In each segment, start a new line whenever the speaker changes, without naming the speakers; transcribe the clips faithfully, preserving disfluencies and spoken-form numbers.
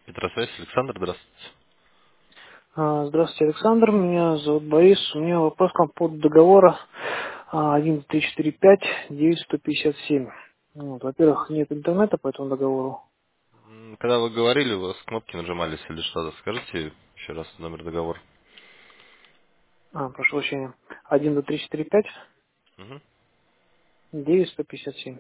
Петросвязь, Александр, здравствуйте.
А, Здравствуйте, Александр. Меня зовут Борис. У меня вопрос к вам по поводу договора а, один три четыре пять девять сто пятьдесят семь. Вот, во-первых, нет интернета по этому договору.
М, Когда вы говорили, у вас кнопки нажимались или что-то. Скажите еще раз номер договора.
А, прошу прощения. один три четыре пять
Угу.
девять сто пятьдесят семь.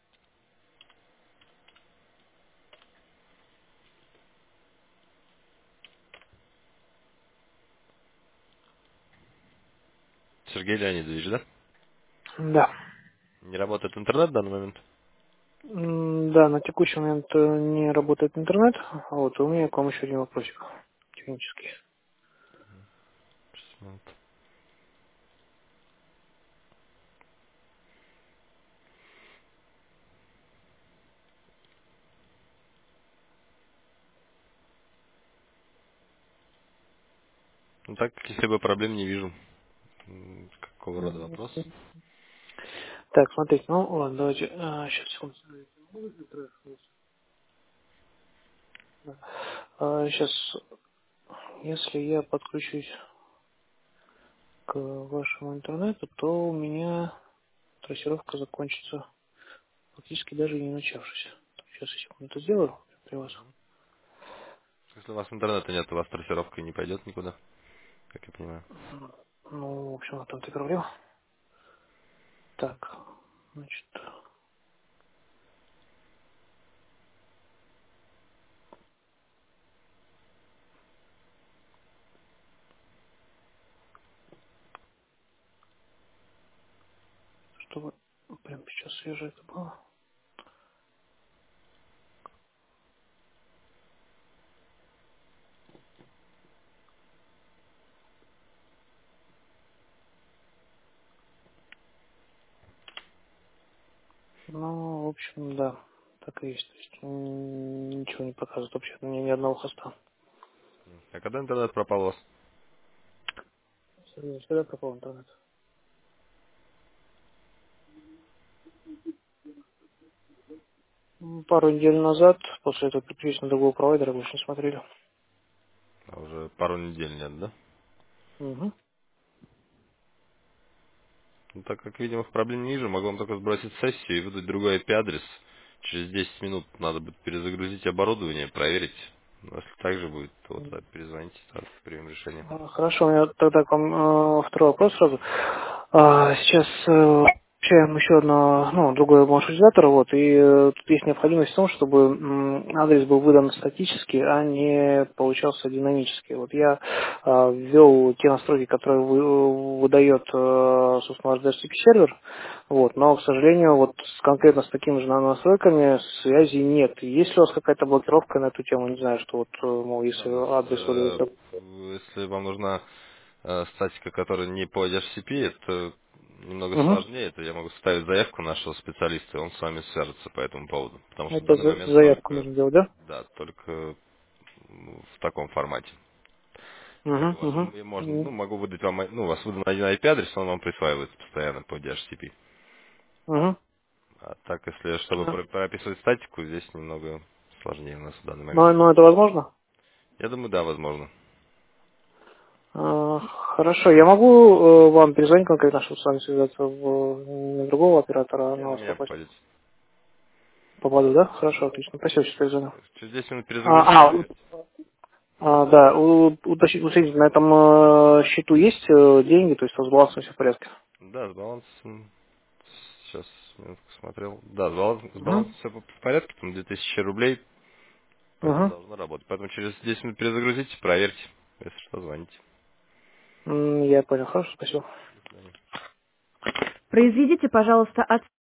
Сергей Леонидович, да?
Да.
Не работает интернет в данный момент?
М, Да, на текущий момент э, не работает интернет. Вот, и у меня к вам еще один вопросик технический.
Сейчас, минуту. Ну так, если бы проблем не вижу. М, Какого рода
М,
вопрос?
Так, смотрите, ну ладно, давайте, сейчас, секунду. Сейчас, если я подключусь к вашему интернету, то у меня трассировка закончится фактически даже не начавшись. Сейчас я секунду это сделаю при вас.
Если у вас интернета нет, у вас трассировка не пойдет никуда, как я понимаю.
Ну, в общем, вот там ты проблема. Так, значит, чтобы прямо сейчас свежее это было. Ну, в общем, да, так и есть. То есть м, ничего не показывает вообще, мне ни одного хоста.
А когда интернет пропал у вас?
Сергей, когда пропал интернет? М, Пару недель назад, после этого переключились на другого провайдера, больше не смотрели.
А уже пару недель нет, да?
Угу.
Ну, так как, видимо, в проблем не вижу, могу вам только сбросить сессию и выдать другой ай пи-адрес. Через десять минут надо будет перезагрузить оборудование, проверить. Ну, если так же будет, то вот, да, перезвоните, сразу примем решение.
А, Хорошо, у меня тогда к вам э, второй вопрос сразу. А, сейчас э, общаем еще одно, ну, другой маршрутизатор, вот, и э, тут есть необходимость в том, чтобы м, адрес был выдан статически, а не получался динамически. Вот я а, ввел те настройки, которые вы- выдает, э, собственно, ваш ди эс си пи-сервер, вот, но, к сожалению, вот с, конкретно с такими же на- настройками связи нет. Есть ли у вас какая-то блокировка на эту тему? Не знаю, что вот, э, мол,
Да,
если
у нас,
адрес
э,
выдается.
если вам нужна э, статика, которая не по ди эйч си пи, это немного
Угу.
сложнее, это я могу ставить заявку нашего специалиста, и он с вами свяжется по этому поводу. Потому что в
Это
данный
за-
момент
заявку
только,
нужно делать, да?
да, только м, в таком формате. Поэтому
Угу,
вас,
угу.
м, можно, ну, могу выдать вам, ну, у вас выдан один ай пи-адрес, он вам присваивается постоянно по ди эйч си пи.
Угу.
А так, если чтобы про- прописывать статику, здесь немного сложнее у нас в данный момент.
Но, но это возможно?
Я думаю, да, возможно.
А, Хорошо, я могу э, вам перезвонить конкретно, чтобы с вами связаться в не другого оператора, а
Не,
на
на
вас
меня
попасть.
попадете.
Попаду, да? Хорошо, отлично. Спасибо, сейчас перезвоню.
Через десять минут перезагрузите,
А, а, у-
проверьте.
а, да, у- уточнить, уточнить, на этом э, счету есть э, деньги, то есть у вас с балансом все в порядке?
Да, с балансом. Сейчас минутку смотрел. Да, с балансом, с
Угу.
балансом все в порядке, там две тысячи рублей, поэтому
Угу.
должно работать. Поэтому через десять минут перезагрузите, проверьте. Если что, звоните.
М, Я понял, хорошо, спасибо.
До свидания.
Произведите, пожалуйста, от